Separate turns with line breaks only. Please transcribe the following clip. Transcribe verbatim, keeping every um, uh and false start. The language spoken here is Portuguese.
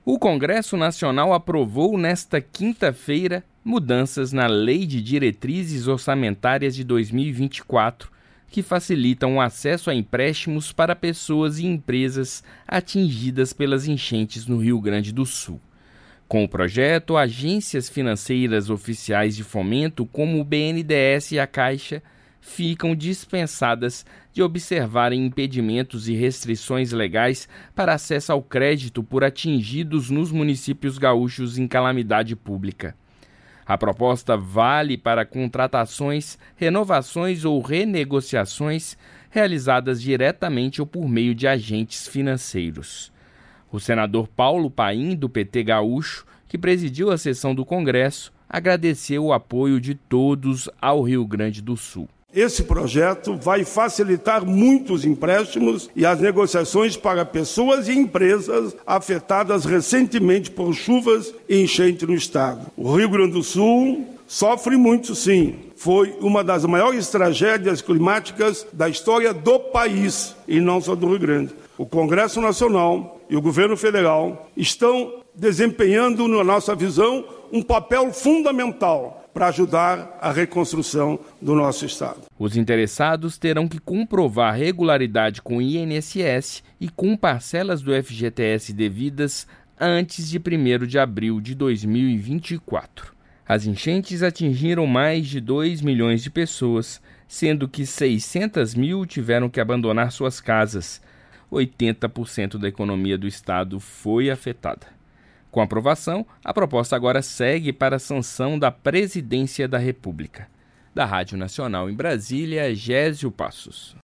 O Congresso Nacional aprovou nesta quinta-feira mudanças na Lei de Diretrizes Orçamentárias de dois mil e vinte e quatro, que facilitam o acesso a empréstimos para pessoas e empresas atingidas pelas enchentes no Rio Grande do Sul. Com o projeto, agências financeiras oficiais de fomento, como o B N D E S e a Caixa, ficam dispensadas de observarem impedimentos e restrições legais para acesso ao crédito por atingidos nos municípios gaúchos em calamidade pública. A proposta vale para contratações, renovações ou renegociações realizadas diretamente ou por meio de agentes financeiros. O senador Paulo Paim, do P T gaúcho, que presidiu a sessão do Congresso, agradeceu o apoio de todos ao Rio Grande do Sul.
Esse projeto vai facilitar muitos empréstimos e as negociações para pessoas e empresas afetadas recentemente por chuvas e enchente no estado. O Rio Grande do Sul sofre muito, sim. Foi uma das maiores tragédias climáticas da história do país, e não só do Rio Grande. O Congresso Nacional e o Governo Federal estão desempenhando, na nossa visão, um papel fundamental para ajudar a reconstrução do nosso estado.
Os interessados terão que comprovar regularidade com o I N S S e com parcelas do F G T S devidas antes de primeiro de abril de dois mil e vinte e quatro. As enchentes atingiram mais de dois milhões de pessoas, sendo que seiscentas mil tiveram que abandonar suas casas. oitenta por cento da economia do estado foi afetada. Com aprovação, a proposta agora segue para a sanção da Presidência da República. Da Rádio Nacional em Brasília, Gésio Passos.